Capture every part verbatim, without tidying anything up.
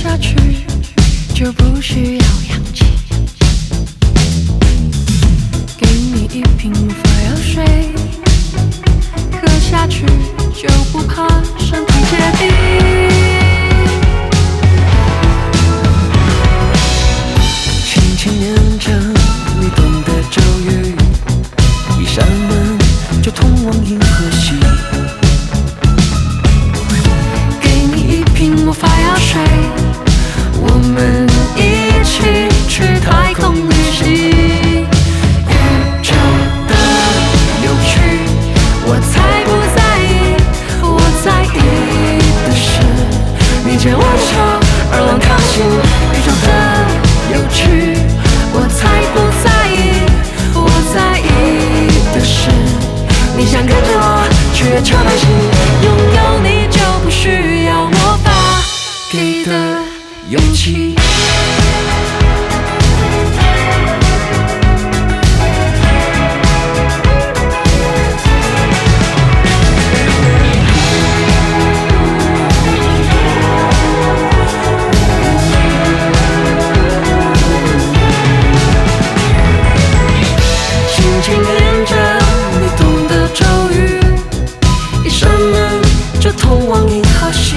下去就不需要氧气，给你一瓶魔法药水，喝下去就不怕身体结冰。轻轻念着你懂的咒语，一扇门就通往银河系，给你一瓶魔法药水，我们一起去太空旅行。宇宙的有趣我才不在意，我在意的是你牵我的手而让它行。宇宙的有趣我才不在意，我在意的是你想跟着我去月球旅行。拥有你就不需要魔法给的勇气。轻轻念着你懂的咒语，一扇门就通往银河系，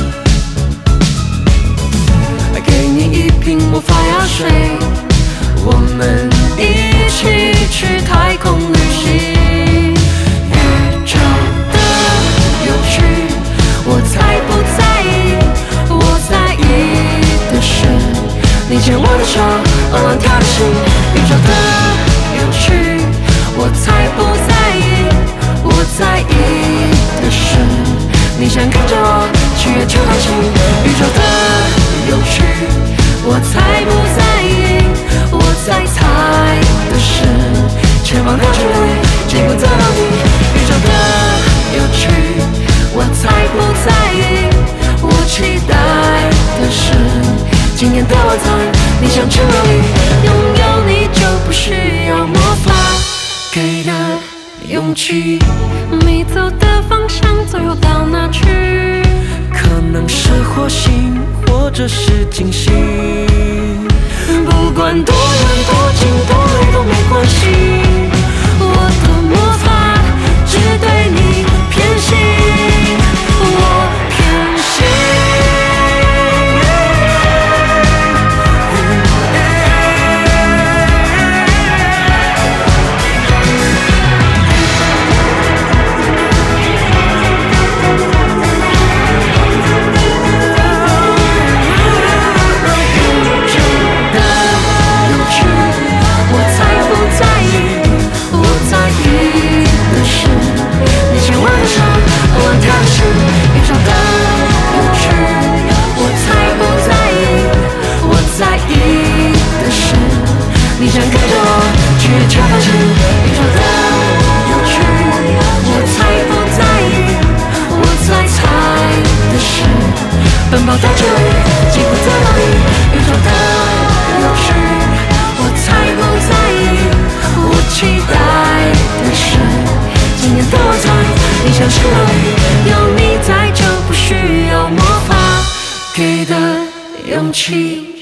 给你一瓶魔法药水，我们一起去太空旅行。宇宙的有趣我才不在意，我在意的是你牵我的手而让跳的心。宇宙的有趣我才不在意，我在意的是你想跟着我去月球旅行。宇宙的有趣我才不在意，我在猜的是前方的距离经过得到你。宇宙的有趣我才不在意，我期待的是今夜的晚餐你想去哪里。拥有你就不需要魔法给的勇气。你走的方向最后到哪去？可能是火星或者是金星，不管多远多近多累都没关系。我的魔法只对你偏心，我偏心。你想跟着我去月球旅行。宇宙的有趣我才不在意，我在猜的是奔跑的距离几乎在哪里。宇宙的有趣我才不在意，我期待的是今夜的晚餐你想去哪里。有你在就不需要魔法给的勇气。